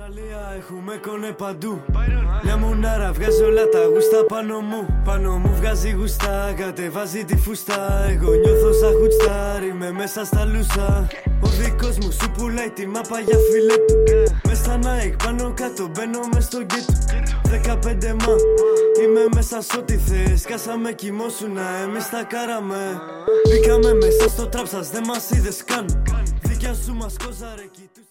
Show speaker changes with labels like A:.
A: Αυστραλία έχουμε κονέ παντού. Μια μουνάρα βγάζει όλα τα γούστα πάνω μου. Πάνω μου βγάζει γουστά, κατεβάζει τη φούστα. Εγώ νιώθω σαν χουτστάρ, είμαι μέσα στα λούσα. Ο δικός μου σου πουλάει τη μάπα για φίλε του. Μες στα Nike πάνω κάτω μπαίνω μες στο γκέτ. 15 μα, είμαι μέσα σ' ό,τι θες. Κάσαμε κοιμόσουνα, εμείς τα κάραμε. Μπήκαμε μέσα στο τραπ σας, δεν μας είδες καν. Δικιά σου μας κόζαρε εκεί.